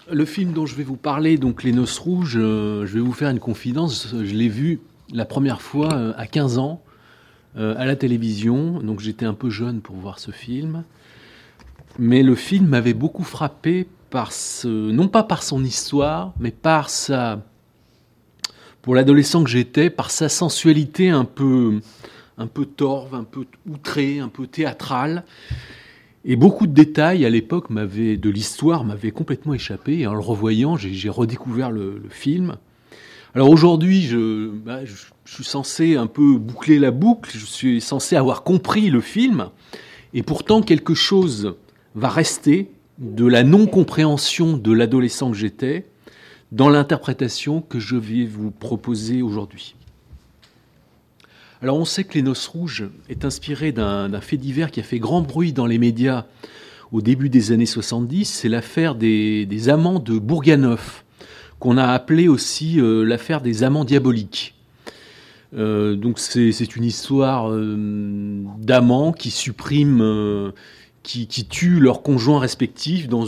Le film dont je vais vous parler, donc Les Noces Rouges, je vais vous faire une confidence. Je l'ai vu la première fois à 15 ans à la télévision. Donc j'étais un peu jeune pour voir ce film. Mais le film m'avait beaucoup frappé non pas par son histoire, mais pour l'adolescent que j'étais, par sa sensualité un peu torve, un peu outrée, un peu théâtrale. Et beaucoup de détails à l'époque de l'histoire m'avaient complètement échappé. Et en le revoyant, j'ai redécouvert le film. Alors aujourd'hui, je suis censé un peu boucler la boucle. Je suis censé avoir compris le film. Et pourtant, quelque chose va rester de la non-compréhension de l'adolescent que j'étais dans l'interprétation que je vais vous proposer aujourd'hui. Alors on sait que Les Noces Rouges est inspiré d'un fait divers qui a fait grand bruit dans les médias au début des années 70. C'est l'affaire des amants de Bourganeuf, qu'on a appelé aussi l'affaire des amants diaboliques. Donc c'est une histoire d'amants qui suppriment, qui tuent leurs conjoints respectifs dans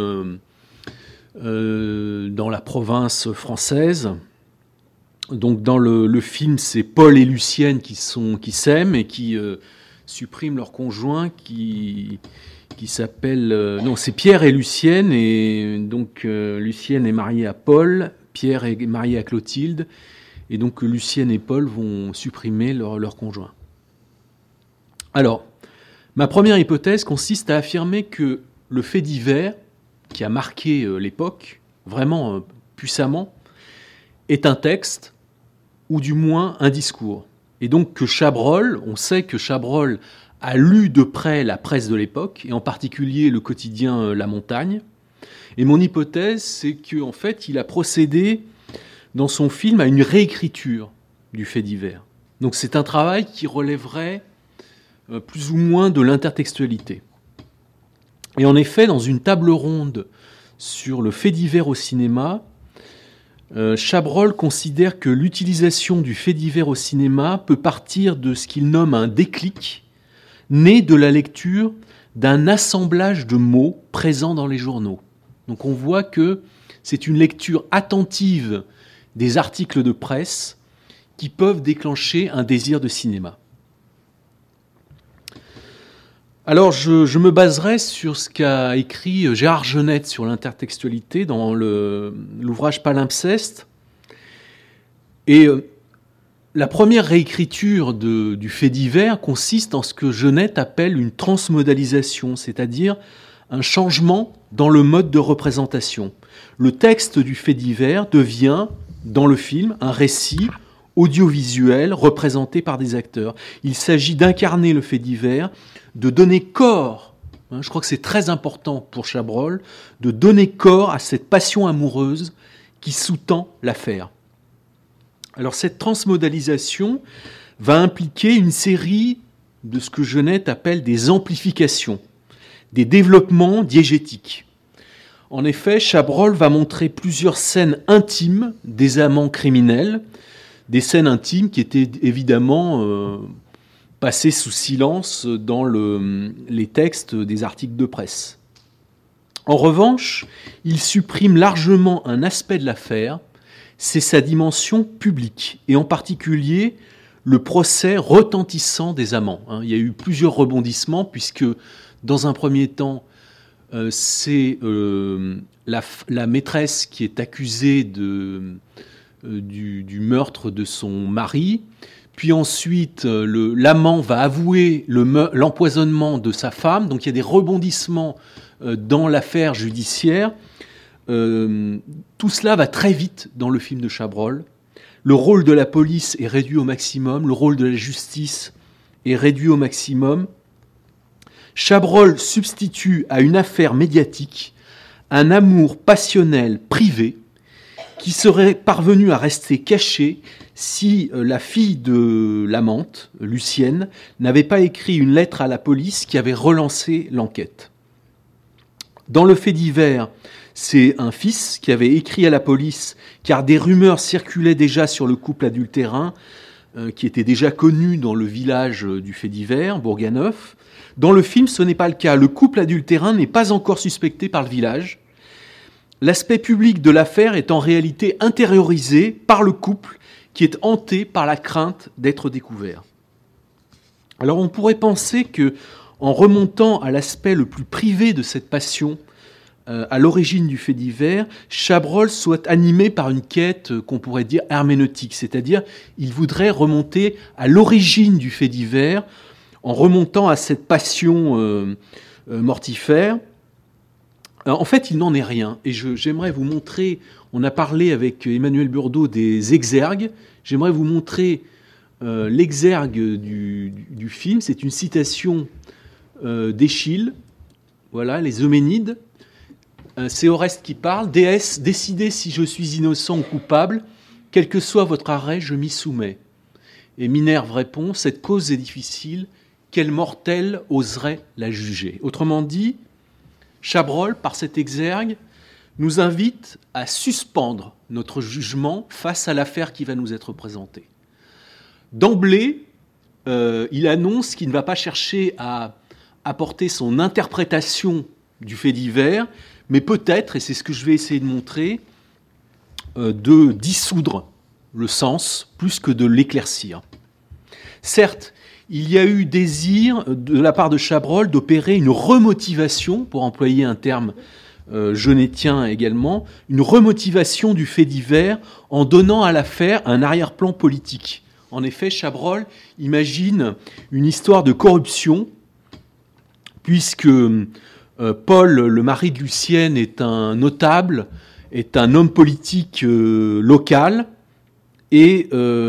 la province française. Donc dans le film, c'est Paul et Lucienne qui s'aiment et qui suppriment leur conjoint qui s'appelle... non, c'est Pierre et Lucienne. Et donc Lucienne est mariée à Paul, Pierre est marié à Clotilde. Et donc Lucienne et Paul vont supprimer leur conjoint. Alors, ma première hypothèse consiste à affirmer que le fait divers, qui a marqué l'époque, vraiment puissamment, est un texte, ou du moins un discours. Et donc que Chabrol, on sait que Chabrol a lu de près la presse de l'époque, et en particulier le quotidien La Montagne. Et mon hypothèse, c'est qu'en fait, il a procédé dans son film à une réécriture du fait divers. Donc c'est un travail qui relèverait plus ou moins de l'intertextualité. Et en effet, dans une table ronde sur le fait divers au cinéma, Chabrol considère que l'utilisation du fait divers au cinéma peut partir de ce qu'il nomme un déclic, né de la lecture d'un assemblage de mots présents dans les journaux. Donc on voit que c'est une lecture attentive des articles de presse qui peuvent déclencher un désir de cinéma. Alors je me baserai sur ce qu'a écrit Gérard Genette sur l'intertextualité dans l'ouvrage Palimpseste. Et la première réécriture du fait divers consiste en ce que Genette appelle une transmodalisation, c'est-à-dire un changement dans le mode de représentation. Le texte du fait divers devient, dans le film, un récit audiovisuel représenté par des acteurs. Il s'agit d'incarner le fait divers, de donner corps, je crois que c'est très important pour Chabrol, de donner corps à cette passion amoureuse qui sous-tend l'affaire. Alors cette transmodalisation va impliquer une série de ce que Genette appelle des amplifications, des développements diégétiques. En effet, Chabrol va montrer plusieurs scènes intimes des amants criminels, des scènes intimes qui étaient évidemment passées sous silence dans les textes des articles de presse. En revanche, il supprime largement un aspect de l'affaire, c'est sa dimension publique, et en particulier le procès retentissant des amants. Il y a eu plusieurs rebondissements, puisque dans un premier temps, c'est la maîtresse qui est accusée du meurtre de son mari, puis ensuite l'amant va avouer l'empoisonnement de sa femme, donc il y a des rebondissements dans l'affaire judiciaire. Tout cela va très vite dans le film de Chabrol. Le rôle de la police est réduit au maximum, le rôle de la justice est réduit au maximum. Chabrol substitue à une affaire médiatique un amour passionnel privé qui serait parvenu à rester caché si la fille de l'amante, Lucienne, n'avait pas écrit une lettre à la police qui avait relancé l'enquête. Dans le fait divers, c'est un fils qui avait écrit à la police car des rumeurs circulaient déjà sur le couple adultérin qui était déjà connu dans le village du fait divers, Bourganeuf. Dans le film, ce n'est pas le cas. Le couple adultérin n'est pas encore suspecté par le village. l'aspect public de l'affaire est en réalité intériorisé par le couple qui est hanté par la crainte d'être découvert. Alors on pourrait penser que, en remontant à l'aspect le plus privé de cette passion, à l'origine du fait divers, Chabrol soit animé par une quête qu'on pourrait dire herméneutique, c'est-à-dire il voudrait remonter à l'origine du fait divers en remontant à cette passion mortifère. En fait, il n'en est rien. Et j'aimerais vous montrer, on a parlé avec Emmanuel Burdeau des exergues, j'aimerais vous montrer l'exergue du film. C'est une citation d'Échille, voilà, les Euménides. C'est Oreste qui parle. « Déesse, décidez si je suis innocent ou coupable, quel que soit votre arrêt, je m'y soumets. » Et Minerve répond « Cette cause est difficile, quel mortel oserait la juger ?» Autrement dit, Chabrol, par cet exergue, nous invite à suspendre notre jugement face à l'affaire qui va nous être présentée. D'emblée, il annonce qu'il ne va pas chercher à apporter son interprétation du fait divers, mais peut-être, et c'est ce que je vais essayer de montrer, de dissoudre le sens plus que de l'éclaircir. Certes, il y a eu désir de la part de Chabrol d'opérer une remotivation, pour employer un terme genétien également, une remotivation du fait divers en donnant à l'affaire un arrière-plan politique. En effet, Chabrol imagine une histoire de corruption, puisque Paul, le mari de Lucienne, est un notable, est un homme politique local, et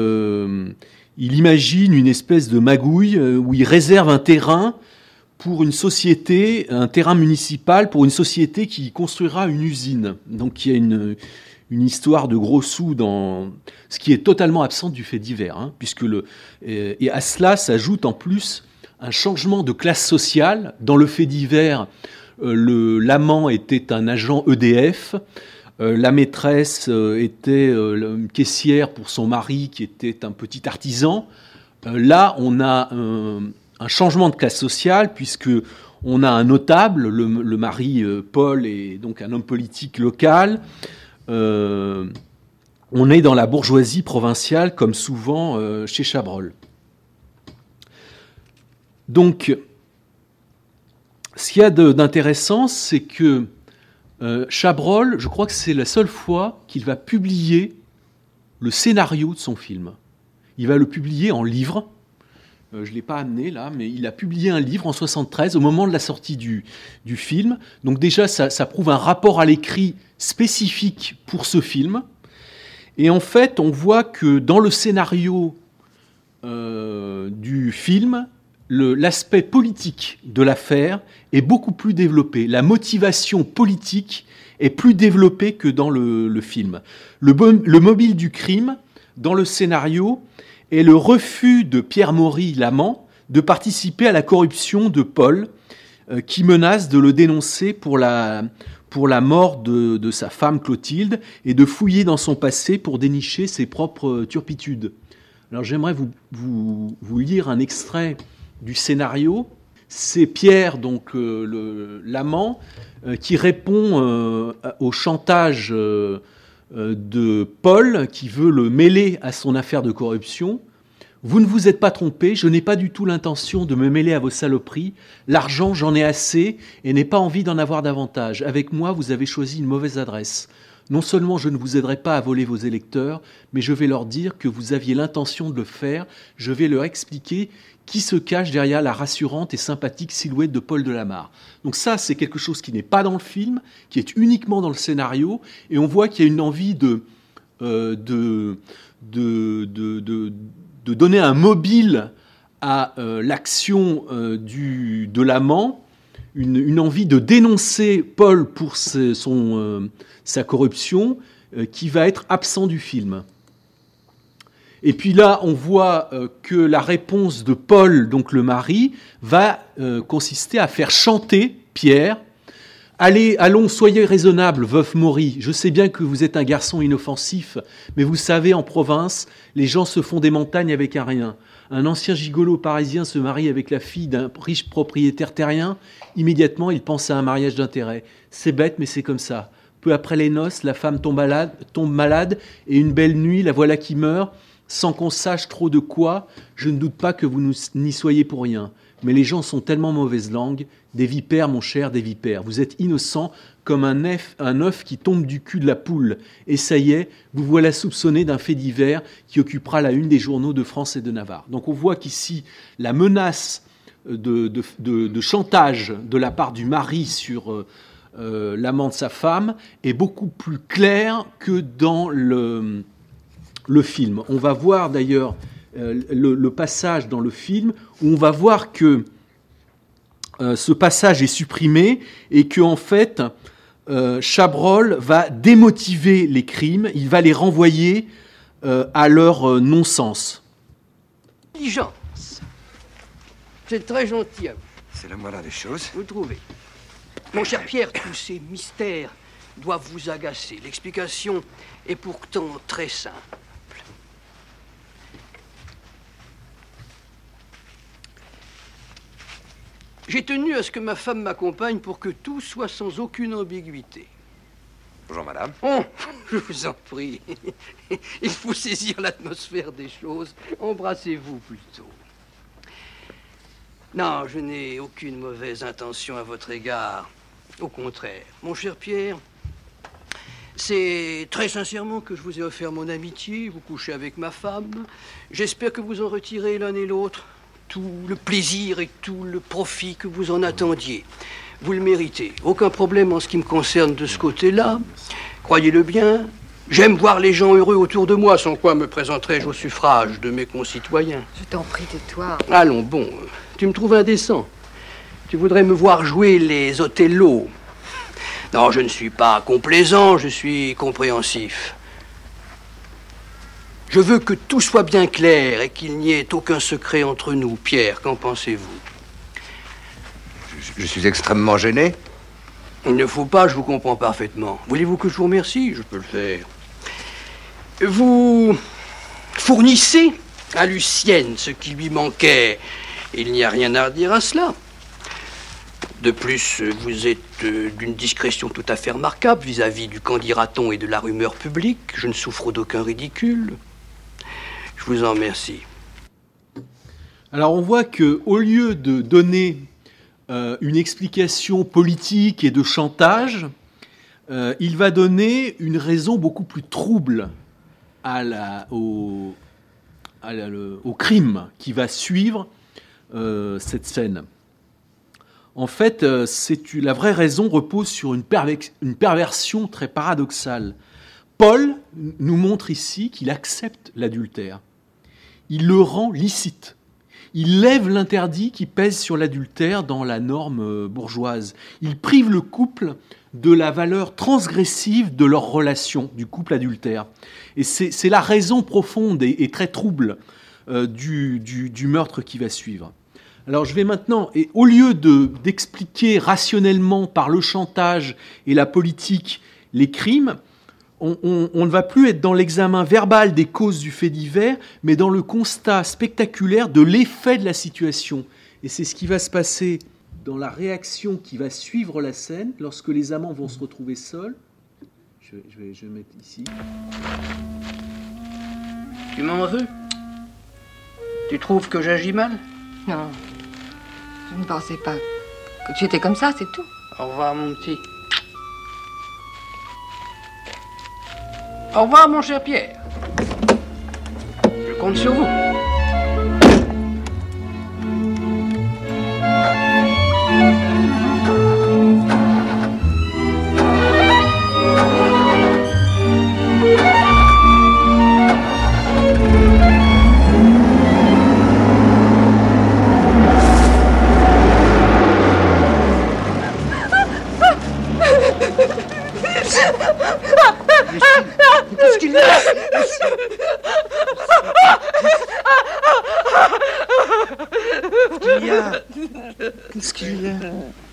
il imagine une espèce de magouille où il réserve un terrain pour une société, un terrain municipal pour une société qui construira une usine. Donc il y a une histoire de gros sous dans ce qui est totalement absent du fait divers, hein, puisque et à cela s'ajoute en plus un changement de classe sociale. Dans le fait divers, l'amant était un agent EDF, la maîtresse était une caissière pour son mari qui était un petit artisan. Là, on a un changement de classe sociale, puisque on a un notable, le mari Paul est donc un homme politique local. On est dans la bourgeoisie provinciale, comme souvent chez Chabrol. Donc, ce qu'il y a d'intéressant, c'est que Chabrol, je crois que c'est la seule fois qu'il va publier le scénario de son film. Il va le publier en livre. Je ne l'ai pas amené là, mais il a publié un livre en 1973, au moment de la sortie du film. Donc déjà, ça prouve un rapport à l'écrit spécifique pour ce film. Et en fait, on voit que dans le scénario du film, l'aspect politique de l'affaire est beaucoup plus développé. La motivation politique est plus développée que dans le film. Le mobile du crime, dans le scénario, est le refus de Pierre Maury, l'amant, de participer à la corruption de Paul, qui menace de le dénoncer pour la mort de sa femme Clotilde et de fouiller dans son passé pour dénicher ses propres turpitudes. Alors j'aimerais vous lire un extrait du scénario. C'est Pierre, donc l'amant, qui répond au chantage de Paul, qui veut le mêler à son affaire de corruption. « Vous ne vous êtes pas trompé, je n'ai pas du tout l'intention de me mêler à vos saloperies. L'argent, j'en ai assez et n'ai pas envie d'en avoir davantage. Avec moi, vous avez choisi une mauvaise adresse. Non seulement je ne vous aiderai pas à voler vos électeurs, mais je vais leur dire que vous aviez l'intention de le faire. Je vais leur expliquer qui se cache derrière la rassurante et sympathique silhouette de Paul Delamarre. » Donc ça, c'est quelque chose qui n'est pas dans le film, qui est uniquement dans le scénario, et on voit qu'il y a une envie de donner un mobile à l'action de l'amant, une envie de dénoncer Paul pour sa corruption, qui va être absent du film. Et puis là, on voit que la réponse de Paul, donc le mari, va consister à faire chanter Pierre. « Allons, soyez raisonnable, veuf Maury. Je sais bien que vous êtes un garçon inoffensif, mais vous savez, en province, les gens se font des montagnes avec un rien. Un ancien gigolo parisien se marie avec la fille d'un riche propriétaire terrien. Immédiatement, il pense à un mariage d'intérêt. C'est bête, mais c'est comme ça. Peu après les noces, la femme tombe malade, et une belle nuit, la voilà qui meurt, sans qu'on sache trop de quoi. Je ne doute pas que vous n'y soyez pour rien. Mais les gens sont tellement mauvaise langue. Des vipères, mon cher, des vipères. Vous êtes innocent comme un œuf qui tombe du cul de la poule. Et ça y est, vous voilà soupçonné d'un fait divers qui occupera la une des journaux de France et de Navarre. Donc on voit qu'ici, la menace de chantage de la part du mari sur l'amant de sa femme est beaucoup plus claire que dans le film. On va voir d'ailleurs le passage dans le film où on va voir que ce passage est supprimé et que en fait Chabrol va démotiver les crimes, il va les renvoyer à leur non-sens. Diligence. C'est très gentil à vous. C'est la moindre des choses. Vous trouvez. Mon cher Pierre, tous ces mystères doivent vous agacer. L'explication est pourtant très simple. J'ai tenu à ce que ma femme m'accompagne pour que tout soit sans aucune ambiguïté. Bonjour, madame. Oh, je vous en prie. Il faut saisir l'atmosphère des choses. Embrassez-vous plutôt. Non, je n'ai aucune mauvaise intention à votre égard. Au contraire. Mon cher Pierre, c'est très sincèrement que je vous ai offert mon amitié. Vous couchez avec ma femme. J'espère que vous en retirez l'un et l'autre tout le plaisir et tout le profit que vous en attendiez. Vous le méritez. Aucun problème en ce qui me concerne de ce côté-là. Croyez-le bien, j'aime voir les gens heureux autour de moi, sans quoi me présenterais-je au suffrage de mes concitoyens. Je t'en prie, tais-toi. Allons, bon, tu me trouves indécent. Tu voudrais me voir jouer les Othello. Non, je ne suis pas complaisant, je suis compréhensif. Je veux que tout soit bien clair et qu'il n'y ait aucun secret entre nous. Pierre, qu'en pensez-vous? Je suis extrêmement gêné. Il ne faut pas, je vous comprends parfaitement. Voulez-vous que je vous remercie? Je peux le faire. Vous fournissez à Lucienne ce qui lui manquait. Il n'y a rien à redire à cela. De plus, vous êtes d'une discrétion tout à fait remarquable vis-à-vis du qu'en dira-t-on et de la rumeur publique. Je ne souffre d'aucun ridicule. Je vous en remercie. Alors on voit qu'au lieu de donner une explication politique et de chantage, il va donner une raison beaucoup plus trouble au crime qui va suivre cette scène. En fait, la vraie raison repose sur une perversion très paradoxale. Paul nous montre ici qu'il accepte l'adultère. Il le rend licite. Il lève l'interdit qui pèse sur l'adultère dans la norme bourgeoise. Il prive le couple de la valeur transgressive de leur relation, du couple adultère. Et c'est la raison profonde et très trouble du meurtre qui va suivre. Alors je vais maintenant, et au lieu d'expliquer rationnellement par le chantage et la politique les crimes, on ne va plus être dans l'examen verbal des causes du fait divers, mais dans le constat spectaculaire de l'effet de la situation. Et c'est ce qui va se passer dans la réaction qui va suivre la scène, lorsque les amants vont se retrouver seuls. Je vais mettre ici. Tu m'en veux? Tu trouves que j'agis mal? Non, je ne pensais pas que tu étais comme ça, c'est tout. Au revoir, mon petit. Au revoir, mon cher Pierre. Je compte sur vous. Qu'est-ce qu'il y a? Qu'est-ce qu'il y a?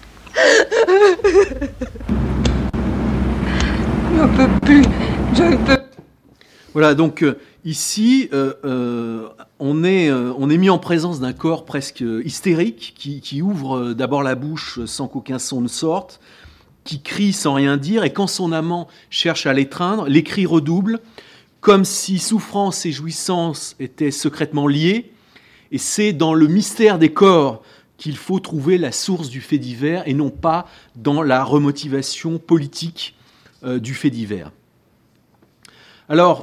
Je ne peux plus, je ne peux. Voilà, donc ici, on est mis en présence d'un corps presque hystérique qui ouvre d'abord la bouche sans qu'aucun son ne sorte, qui crie sans rien dire, et quand son amant cherche à l'étreindre, les cris redoublent, comme si souffrance et jouissance étaient secrètement liées. Et c'est dans le mystère des corps qu'il faut trouver la source du fait divers, et non pas dans la remotivation politique du fait divers. Alors,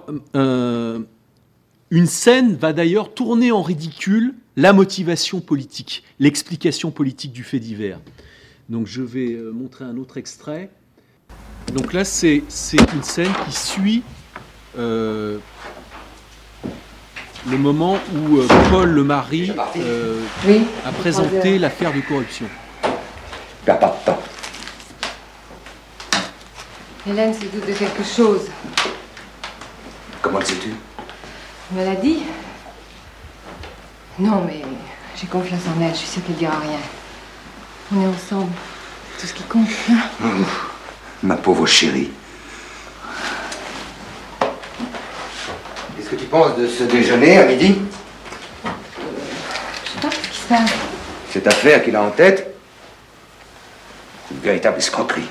une scène va d'ailleurs tourner en ridicule la motivation politique, l'explication politique du fait divers. Donc je vais montrer un autre extrait. Donc là, c'est une scène qui suit le moment où Paul le mari a présenté l'affaire de corruption. Perds pas de temps. Hélène se doute de quelque chose. Comment le sais-tu? Elle me l'a dit. Non, mais j'ai confiance en elle. Je suis sûre qu'elle dira rien. On est ensemble. C'est tout ce qui compte. Hein? Ma pauvre chérie. Qu'est-ce que tu penses de ce déjeuner à midi? Je sais pas ce qui se passe. Cette affaire qu'il a en tête, une véritable escroquerie.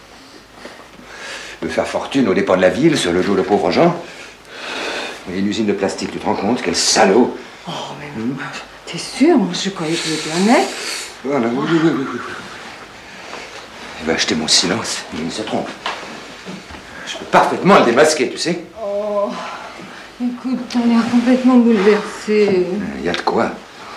De faire fortune aux dépens de la ville sur le dos de pauvres gens. Et une usine de plastique, tu te rends compte? Quel salaud! Oh, mais t'es sûr? Moi, je croyais qu'il était honnête. Voilà, oui. Il va acheter mon silence, mais il se trompe. Je peux parfaitement le démasquer, tu sais. Oh, écoute, t'as l'air complètement bouleversé. Il y a de quoi?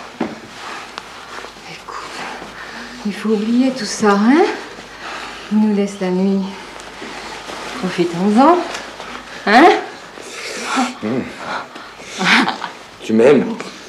Écoute, il faut oublier tout ça, hein? Il nous laisse la nuit. Profitons-en. Hein? Tu m'aimes?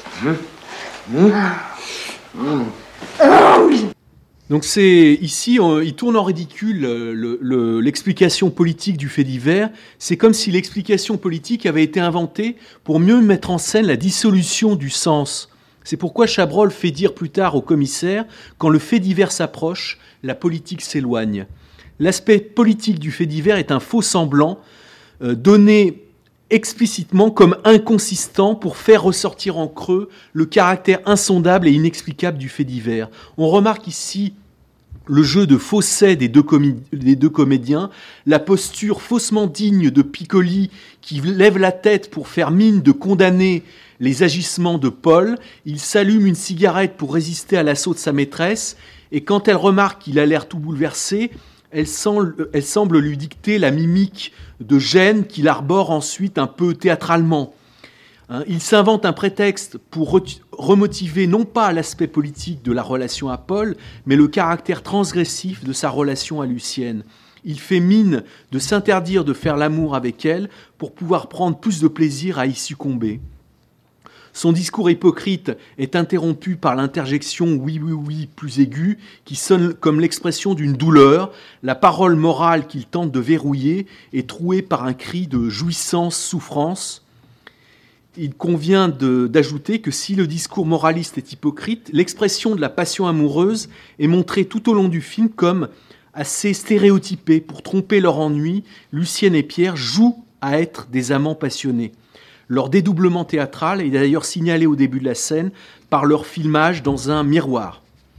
Donc c'est ici, il tourne en ridicule l'explication politique du fait divers. C'est comme si l'explication politique avait été inventée pour mieux mettre en scène la dissolution du sens. C'est pourquoi Chabrol fait dire plus tard au commissaire, quand le fait divers s'approche, la politique s'éloigne. L'aspect politique du fait divers est un faux semblant donné explicitement comme inconsistant pour faire ressortir en creux le caractère insondable et inexplicable du fait divers. On remarque ici le jeu de fausset des deux comédiens, la posture faussement digne de Piccoli qui lève la tête pour faire mine de condamner les agissements de Paul. Il s'allume une cigarette pour résister à l'assaut de sa maîtresse, et quand elle remarque qu'il a l'air tout bouleversé, elle semble lui dicter la mimique de gêne qu'il arbore ensuite un peu théâtralement. Il s'invente un prétexte pour remotiver non pas l'aspect politique de la relation à Paul, mais le caractère transgressif de sa relation à Lucienne. Il fait mine de s'interdire de faire l'amour avec elle pour pouvoir prendre plus de plaisir à y succomber. Son discours hypocrite est interrompu par l'interjection « oui, oui, oui » plus aiguë, qui sonne comme l'expression d'une douleur. La parole morale qu'il tente de verrouiller est trouée par un cri de jouissance-souffrance. Il convient d'ajouter que si le discours moraliste est hypocrite, l'expression de la passion amoureuse est montrée tout au long du film comme assez stéréotypée. Pour tromper leur ennui, Lucienne et Pierre jouent à être des amants passionnés. Leur dédoublement théâtral est d'ailleurs signalé au début de la scène par leur filmage dans un miroir.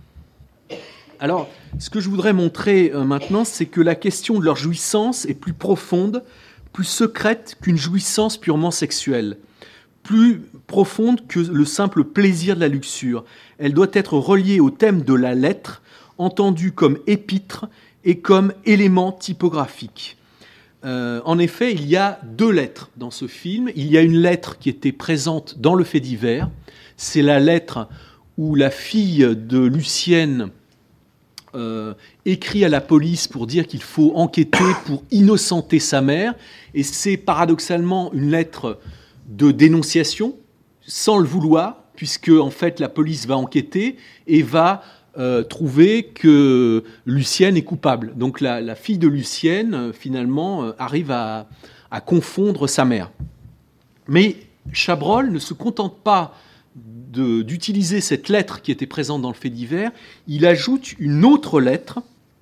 Alors, ce que je voudrais montrer maintenant, c'est que la question de leur jouissance est plus profonde, plus secrète qu'une jouissance purement sexuelle, plus profonde que le simple plaisir de la luxure. Elle doit être reliée au thème de la lettre, entendue comme épître et comme élément typographique. En effet, il y a deux lettres dans ce film. Il y a une lettre qui était présente dans le fait divers. C'est la lettre où la fille de Lucienne écrit à la police pour dire qu'il faut enquêter pour innocenter sa mère. Et c'est paradoxalement une lettre de dénonciation, sans le vouloir, puisque en fait la police va enquêter et va trouver que Lucienne est coupable. Donc la fille de Lucienne, finalement, arrive à confondre sa mère. Mais Chabrol ne se contente pas d'utiliser cette lettre qui était présente dans le fait divers, il ajoute une autre lettre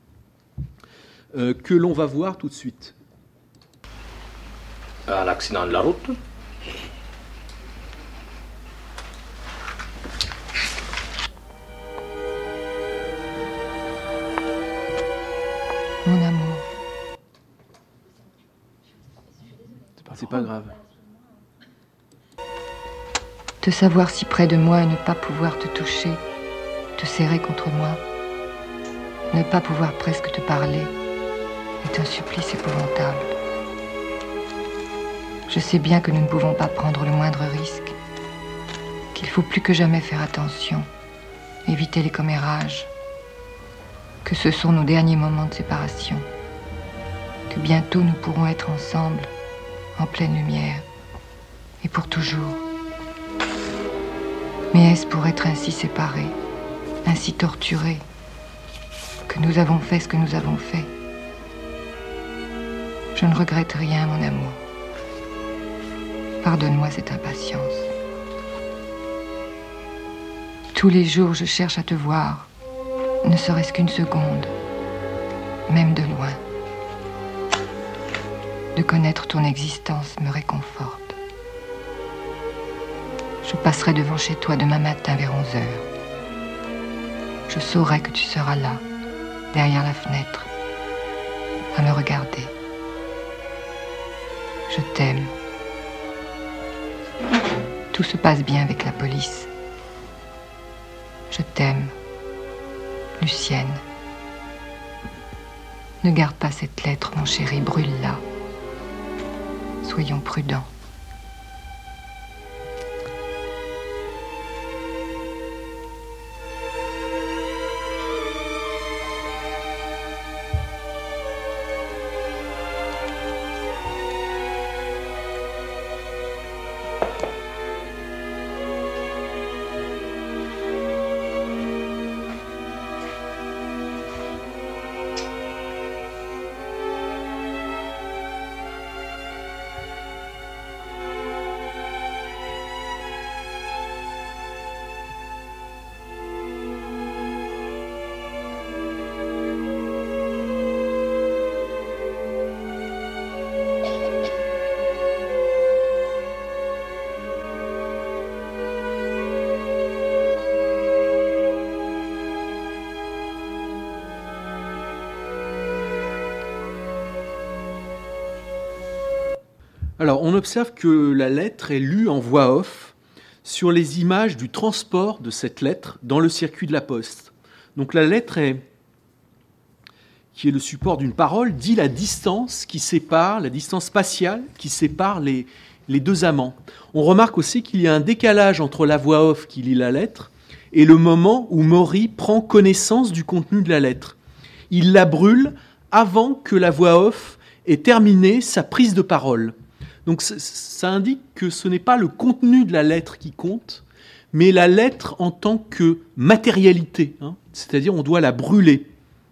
que l'on va voir tout de suite. Un accident de la route. C'est pas grave. Te savoir si près de moi et ne pas pouvoir te toucher, te serrer contre moi, ne pas pouvoir presque te parler, est un supplice épouvantable. Je sais bien que nous ne pouvons pas prendre le moindre risque, qu'il faut plus que jamais faire attention, éviter les commérages, que ce sont nos derniers moments de séparation, que bientôt nous pourrons être ensemble, en pleine lumière, et pour toujours. Mais est-ce pour être ainsi séparés, ainsi torturés, que nous avons fait ce que nous avons fait? Je ne regrette rien, mon amour. Pardonne-moi cette impatience. Tous les jours, je cherche à te voir, ne serait-ce qu'une seconde, même de loin. De connaître ton existence me réconforte. Je passerai devant chez toi demain matin vers 11h. Je saurai que tu seras là, derrière la fenêtre, à me regarder. Je t'aime. Tout se passe bien avec la police. Je t'aime, Lucienne. Ne garde pas cette lettre, mon chéri, brûle-la. Soyons prudents. Alors, on observe que la lettre est lue en voix off sur les images du transport de cette lettre dans le circuit de la poste. Donc la lettre qui est le support d'une parole, dit la distance qui sépare, la distance spatiale qui sépare les deux amants. On remarque aussi qu'il y a un décalage entre la voix off qui lit la lettre et le moment où Maury prend connaissance du contenu de la lettre. Il la brûle avant que la voix off ait terminé sa prise de parole. Donc ça indique que ce n'est pas le contenu de la lettre qui compte, mais la lettre en tant que matérialité, c'est-à-dire on doit la brûler.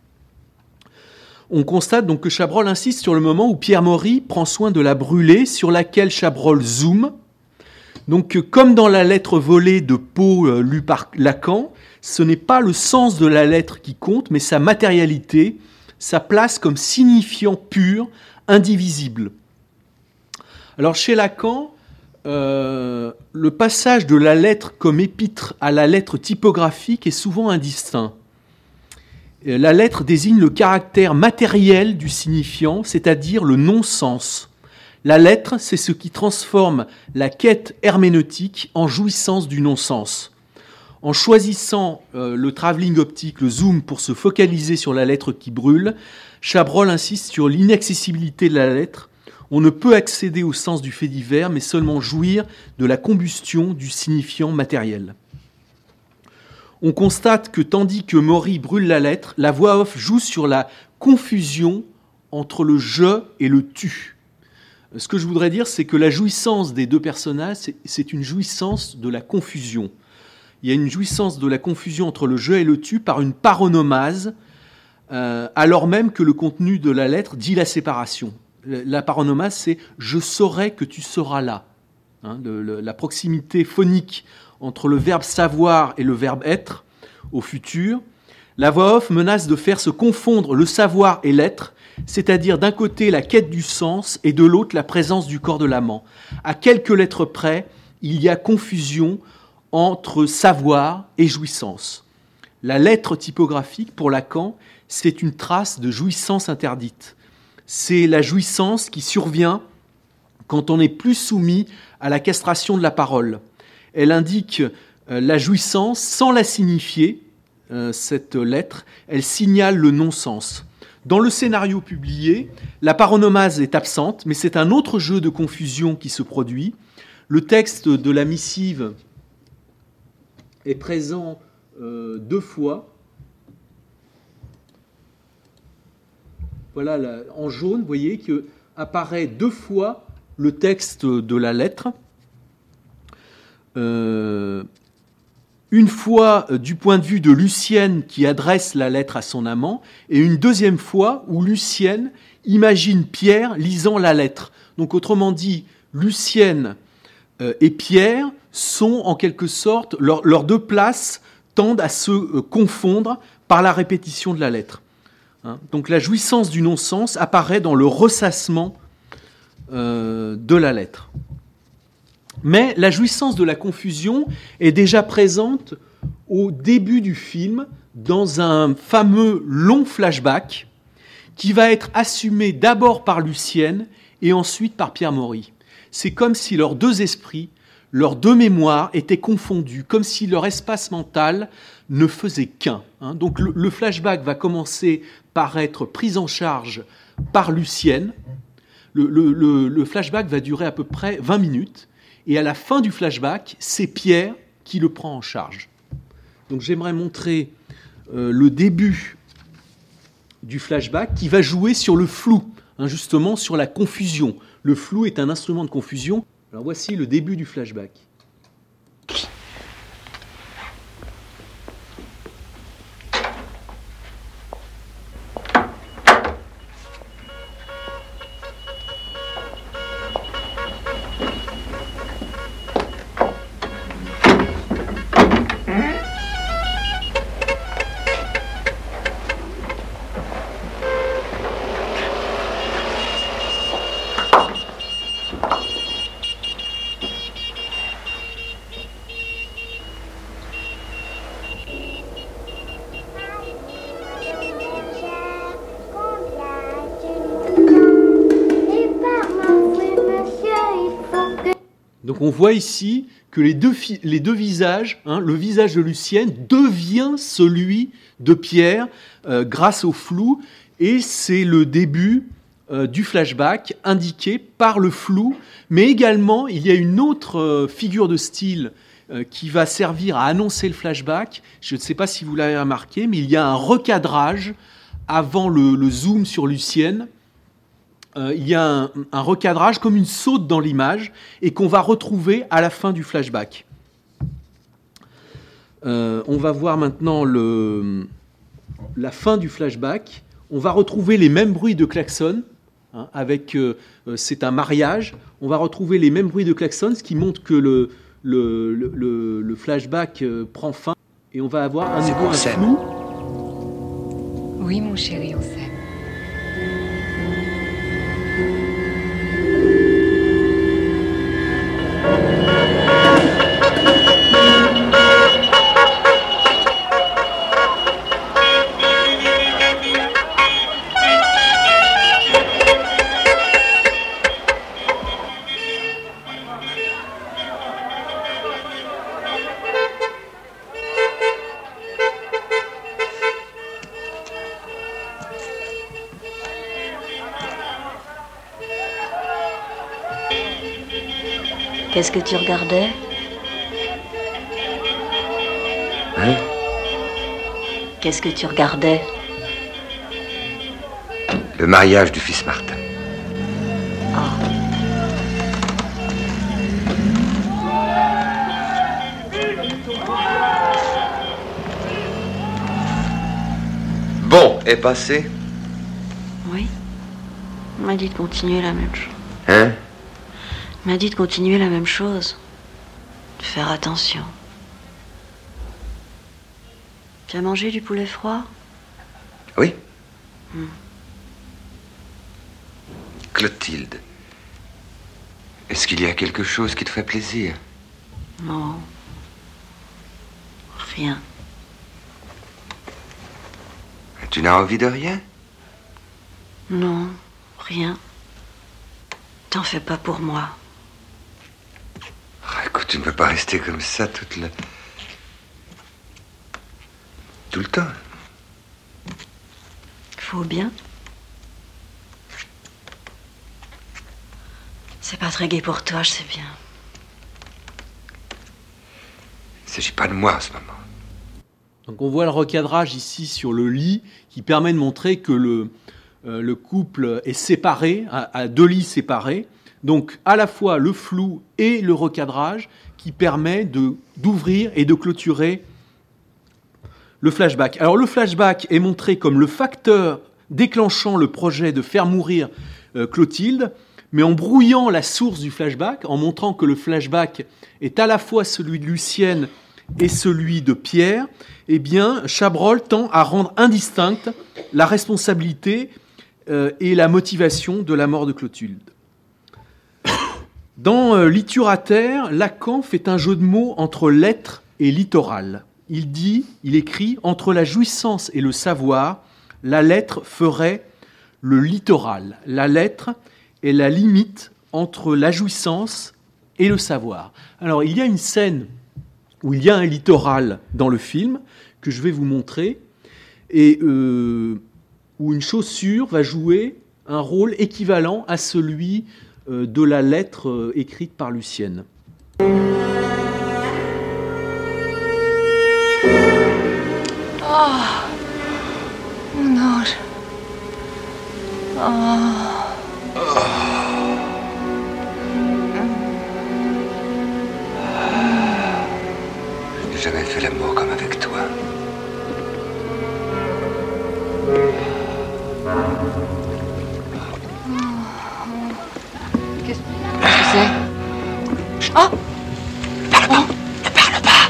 On constate donc que Chabrol insiste sur le moment où Pierre Maury prend soin de la brûler, sur laquelle Chabrol zoome. Donc comme dans la lettre volée de Poe lue par Lacan, ce n'est pas le sens de la lettre qui compte, mais sa matérialité, sa place comme signifiant pur, indivisible. Alors chez Lacan, le passage de la lettre comme épître à la lettre typographique est souvent indistinct. La lettre désigne le caractère matériel du signifiant, c'est-à-dire le non-sens. La lettre, c'est ce qui transforme la quête herméneutique en jouissance du non-sens. En choisissant le travelling optique, le zoom, pour se focaliser sur la lettre qui brûle, Chabrol insiste sur l'inaccessibilité de la lettre. On ne peut accéder au sens du fait divers, mais seulement jouir de la combustion du signifiant matériel. On constate que tandis que Maury brûle la lettre, la voix off joue sur la confusion entre le « je » et le « tu ». Ce que je voudrais dire, c'est que la jouissance des deux personnages, c'est une jouissance de la confusion. Il y a une jouissance de la confusion entre le « je » et le « tu » par une paronomase, alors même que le contenu de la lettre dit la séparation. La paronomase, c'est « je saurai que tu seras là ». La proximité phonique entre le verbe savoir et le verbe être au futur. La voix off menace de faire se confondre le savoir et l'être, c'est-à-dire d'un côté la quête du sens et de l'autre la présence du corps de l'amant. À quelques lettres près, il y a confusion entre savoir et jouissance. La lettre typographique, pour Lacan, c'est une trace de jouissance interdite. C'est la jouissance qui survient quand on n'est plus soumis à la castration de la parole. Elle indique la jouissance sans la signifier, cette lettre, elle signale le non-sens. Dans le scénario publié, la paronomase est absente, mais c'est un autre jeu de confusion qui se produit. Le texte de la missive est présent 2 fois. Voilà, là, en jaune, vous voyez que apparaît 2 fois le texte de la lettre. Une fois du point de vue de Lucienne qui adresse la lettre à son amant, et une deuxième fois où Lucienne imagine Pierre lisant la lettre. Donc autrement dit, Lucienne et Pierre sont en quelque sorte, leurs 2 places tendent à se confondre par la répétition de la lettre. Donc la jouissance du non-sens apparaît dans le ressassement de la lettre. Mais la jouissance de la confusion est déjà présente au début du film, dans un fameux long flashback qui va être assumé d'abord par Lucienne et ensuite par Pierre Mory. C'est comme si leurs 2 esprits, leurs 2 mémoires étaient confondus, comme si leur espace mental ne faisait qu'un. Donc le flashback va commencer par être pris en charge par Lucienne. Le flashback va durer à peu près 20 minutes. Et à la fin du flashback, c'est Pierre qui le prend en charge. Donc j'aimerais montrer le début du flashback qui va jouer sur le flou, justement sur la confusion. Le flou est un instrument de confusion. Alors voici le début du flashback. Donc on voit ici que les deux visages, le visage de Lucienne devient celui de Pierre grâce au flou, et c'est le début du flashback indiqué par le flou, mais également il y a une autre figure de style qui va servir à annoncer le flashback. Je ne sais pas si vous l'avez remarqué, mais il y a un recadrage avant le zoom sur Lucienne. Il y a un recadrage comme une saute dans l'image et qu'on va retrouver à la fin du flashback. On va voir maintenant la fin du flashback. On va retrouver les mêmes bruits de klaxon, c'est un mariage. On va retrouver les mêmes bruits de klaxon, ce qui montre que le flashback prend fin. Et on va avoir un flou. Oui, mon chéri, on s'aime. Qu'est-ce que tu regardais? Hein? Qu'est-ce que tu regardais? Le mariage du fils Martin. Ah. Bon, est passé? Oui. On m'a dit de continuer la même chose. Hein? On m'a dit de continuer la même chose. De faire attention. Tu as mangé du poulet froid? Oui. Clotilde, est-ce qu'il y a quelque chose qui te fait plaisir? Non. Rien. Tu n'as envie de rien? Non, rien. T'en fais pas pour moi. Oh, écoute, tu ne peux pas rester comme ça tout le temps. Faut bien. C'est pas très gai pour toi, je sais bien. Il ne s'agit pas de moi en ce moment. Donc on voit le recadrage ici sur le lit qui permet de montrer que le couple est séparé, à 2 lits séparés. Donc à la fois le flou et le recadrage qui permet d'ouvrir et de clôturer le flashback. Alors le flashback est montré comme le facteur déclenchant le projet de faire mourir Clotilde, mais en brouillant la source du flashback, en montrant que le flashback est à la fois celui de Lucienne et celui de Pierre, eh bien, Chabrol tend à rendre indistincte la responsabilité et la motivation de la mort de Clotilde. Dans Littérateur, Lacan fait un jeu de mots entre l'être et littoral. Il écrit « Entre la jouissance et le savoir, la lettre ferait le littoral. La lettre est la limite entre la jouissance et le savoir. » Alors, il y a une scène où il y a un littoral dans le film, que je vais vous montrer, et où une chaussure va jouer un rôle équivalent à celui de la lettre écrite par Lucienne. Oh, mon ange. Oh. Je n'ai jamais fait l'amour comme avec toi. Qu'est-ce que c'est? Oh! Ne parle pas.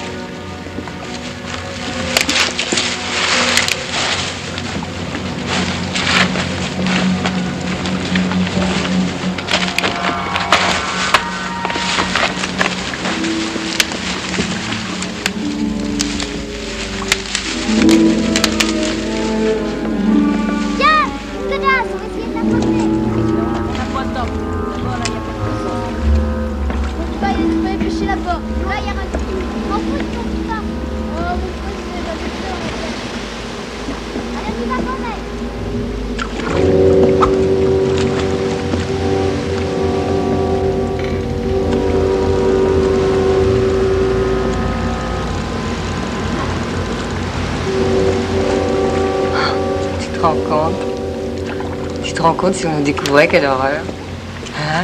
Tu te rends compte si on nous découvrait, quelle horreur. Hein?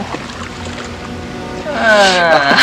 Ah.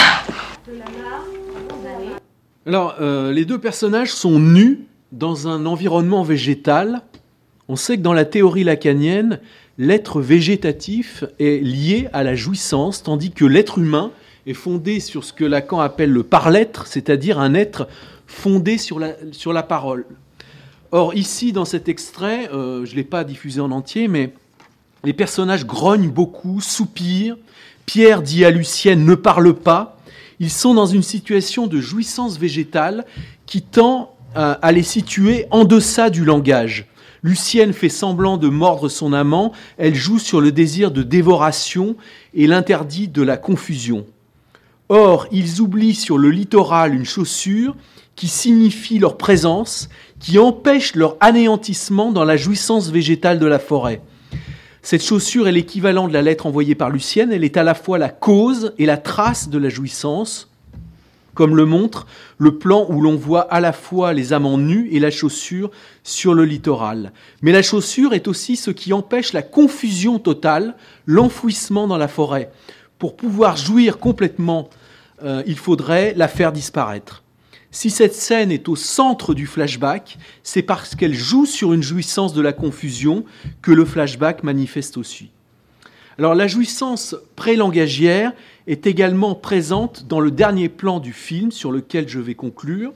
Alors, les 2 personnages sont nus dans un environnement végétal. On sait que dans la théorie lacanienne, l'être végétatif est lié à la jouissance, tandis que l'être humain est fondé sur ce que Lacan appelle le par-l'être, c'est-à-dire un être fondé sur la parole. Or, ici, dans cet extrait, je ne l'ai pas diffusé en entier, mais les personnages grognent beaucoup, soupirent. Pierre dit à Lucienne « ne parle pas ». Ils sont dans une situation de jouissance végétale qui tend à les situer en deçà du langage. Lucienne fait semblant de mordre son amant, elle joue sur le désir de dévoration et l'interdit de la confusion. Or, ils oublient sur le littoral une chaussure qui signifie leur présence, qui empêche leur anéantissement dans la jouissance végétale de la forêt. Cette chaussure est l'équivalent de la lettre envoyée par Lucienne, elle est à la fois la cause et la trace de la jouissance, comme le montre le plan où l'on voit à la fois les amants nus et la chaussure sur le littoral. Mais la chaussure est aussi ce qui empêche la confusion totale, l'enfouissement dans la forêt. Pour pouvoir jouir complètement, il faudrait la faire disparaître. Si cette scène est au centre du flashback, c'est parce qu'elle joue sur une jouissance de la confusion que le flashback manifeste aussi. Alors la jouissance prélangagière est également présente dans le dernier plan du film sur lequel je vais conclure.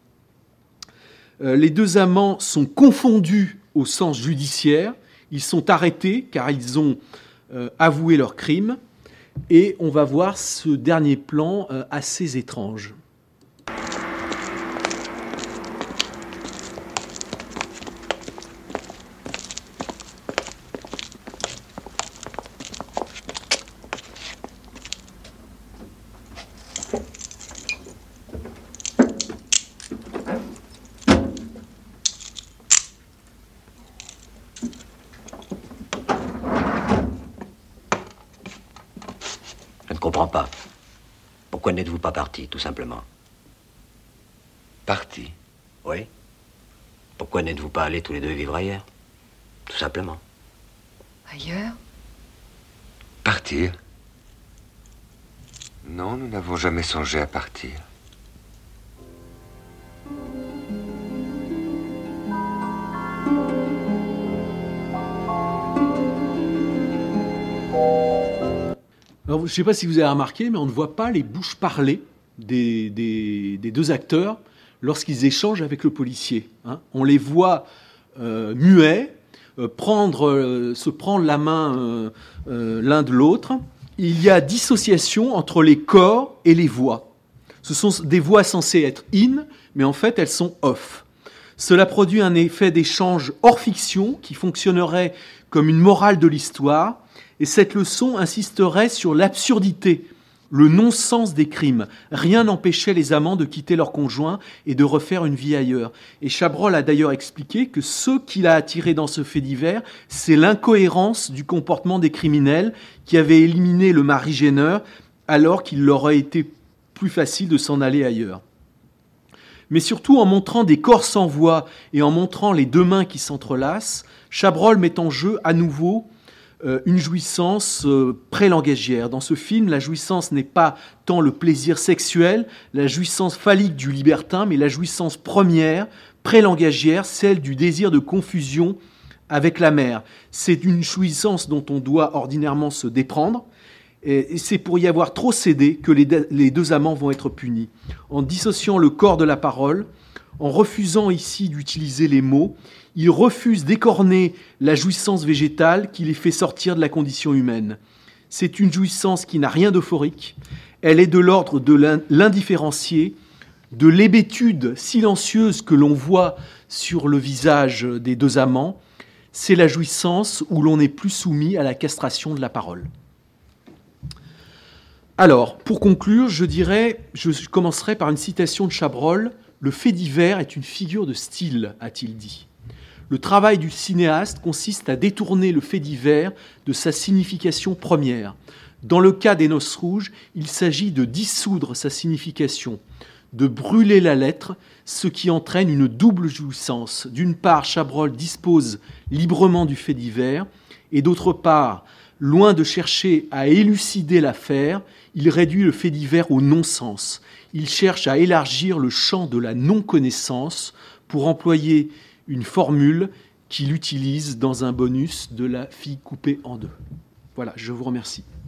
Les 2 amants sont confondus au sens judiciaire, ils sont arrêtés car ils ont avoué leur crime et on va voir ce dernier plan assez étrange. Je ne comprends pas. Pourquoi n'êtes-vous pas parti, tout simplement? Parti. Oui. Pourquoi n'êtes-vous pas allés tous les deux vivre ailleurs? Tout simplement. Ailleurs? Partir? Non, nous n'avons jamais songé à partir. Alors, je ne sais pas si vous avez remarqué, mais on ne voit pas les bouches parlées des deux acteurs lorsqu'ils échangent avec le policier. Hein. On les voit muets, se prendre la main l'un de l'autre. Il y a dissociation entre les corps et les voix. Ce sont des voix censées être in, mais en fait elles sont off. Cela produit un effet d'échange hors fiction qui fonctionnerait comme une morale de l'histoire, et cette leçon insisterait sur l'absurdité, le non-sens des crimes. Rien n'empêchait les amants de quitter leur conjoint et de refaire une vie ailleurs. Et Chabrol a d'ailleurs expliqué que ce qui l'a attiré dans ce fait divers, c'est l'incohérence du comportement des criminels qui avaient éliminé le mari gêneur alors qu'il leur aurait été plus facile de s'en aller ailleurs. Mais surtout, en montrant des corps sans voix et en montrant les deux mains qui s'entrelacent, Chabrol met en jeu à nouveau une jouissance pré-langagière. Dans ce film, la jouissance n'est pas tant le plaisir sexuel, la jouissance phallique du libertin, mais la jouissance première, pré-langagière, celle du désir de confusion avec la mère. C'est une jouissance dont on doit ordinairement se déprendre, et c'est pour y avoir trop cédé que les deux amants vont être punis. En dissociant le corps de la parole, en refusant ici d'utiliser les mots, ils refusent d'écorner la jouissance végétale qui les fait sortir de la condition humaine. C'est une jouissance qui n'a rien d'euphorique. Elle est de l'ordre de l'indifférencié, de l'hébétude silencieuse que l'on voit sur le visage des deux amants. C'est la jouissance où l'on n'est plus soumis à la castration de la parole. Alors, pour conclure, je commencerai par une citation de Chabrol. « Le fait divers est une figure de style », a-t-il dit. Le travail du cinéaste consiste à détourner le fait divers de sa signification première. Dans le cas des Noces rouges, il s'agit de dissoudre sa signification, de brûler la lettre, ce qui entraîne une double jouissance. D'une part, Chabrol dispose librement du fait divers, et d'autre part, loin de chercher à élucider l'affaire, il réduit le fait divers au non-sens. Il cherche à élargir le champ de la non-connaissance pour employer une formule qu'il utilise dans un bonus de La fille coupée en deux. Voilà, je vous remercie.